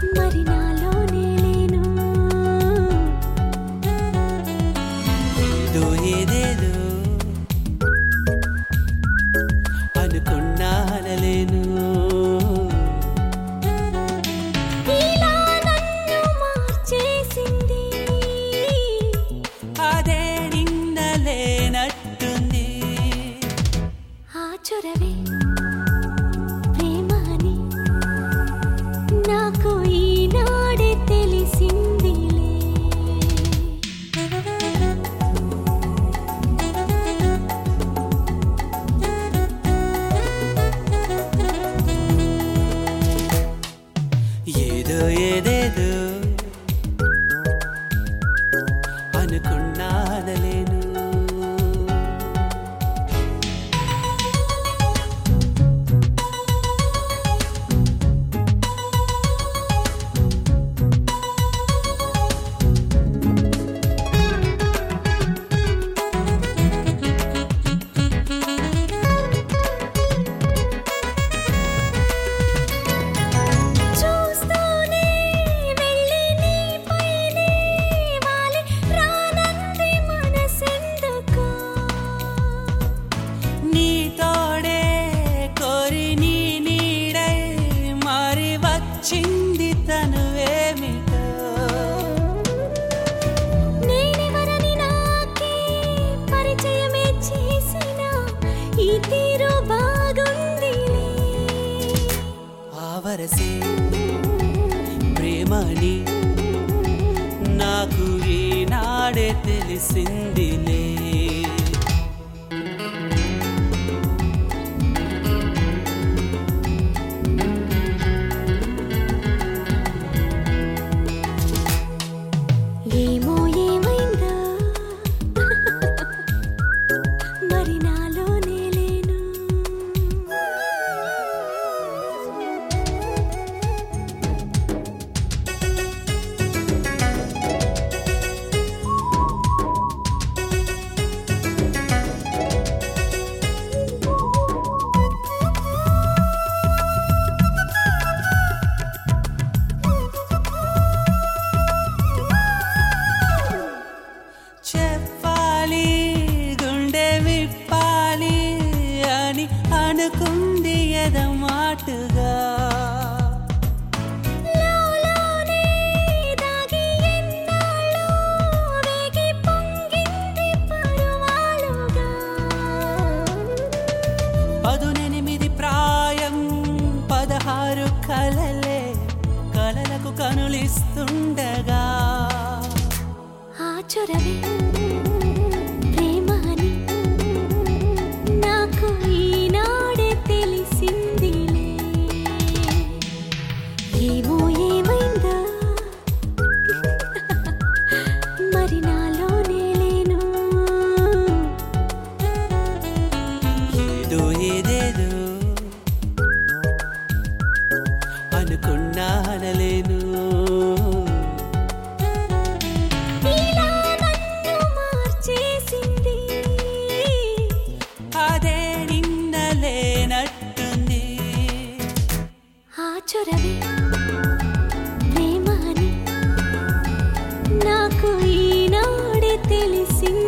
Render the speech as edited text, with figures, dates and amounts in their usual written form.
మరి నాలోనే లేను. ఏదో ఏదేదో అనుకున్నానలేను. ఇలా నన్ను మార్చేసింది అదే నిన్నలేనట్టుంది. ఆ చొరవే ప్రేమ అని నాకు ఈనాడే తెలిసిందిలే. ఏదో ఏదేదో అనుకున్నానలేను. చూస్తూనే వెళ్ళి నీపైనే వాలి రానంది మనసెందుకో. నీ తోడే కోరి నీ నీడై మారి వచ్చింది తనువేమిటో. నేనెవరని నాకే పరిచయమే చేసిన ఈ తీరు బాగుందిలే. ఆవరసే ప్రేమని నాకు ఈనాడే తెలిసిందిలే. ఏమో ఏమైందో మరి నాలోనే లేను. చెప్పాలి గుండె విప్పాలి అని అనుకుంది ఎదమాటుగా. లోలోనే దాగి ఎన్నాళ్ళో వేగి పొంగింది పరువాలుగా. 18 ప్రాయం 16 కలలే కలలకు కనులిస్తుండగా. ఆ చొరవే ప్రేమ అని నాకు ఈనాడే తెలిసిందిలే. ఏమో ఏమైందో మరి నాలోనే లేను. ఏదో ఏదేదో అనుకున్నానలేను. ఇలా నన్ను మార్చేసింది అదే నిన్నలేనట్టుంది. ఆ చొరవే ప్రేమ అని నాకు ఈనాడే తెలిసింది.